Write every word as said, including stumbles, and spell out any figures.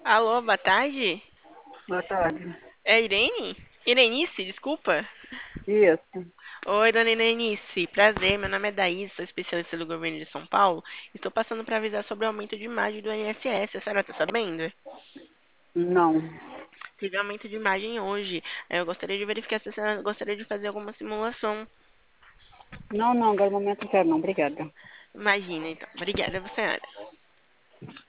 Alô, boa tarde. Boa tarde. É Irene? Irenice, desculpa. Isso. Oi, dona Irenice. Prazer, meu nome é Daís, sou especialista do governo de São Paulo. Estou passando para avisar sobre o aumento de imagem do I N S S. A senhora tá sabendo? Não. Teve aumento de imagem hoje. Eu gostaria de verificar se a senhora gostaria de fazer alguma simulação. Não, não, agora no momento não quero não, obrigada. Imagina, então. Obrigada, senhora.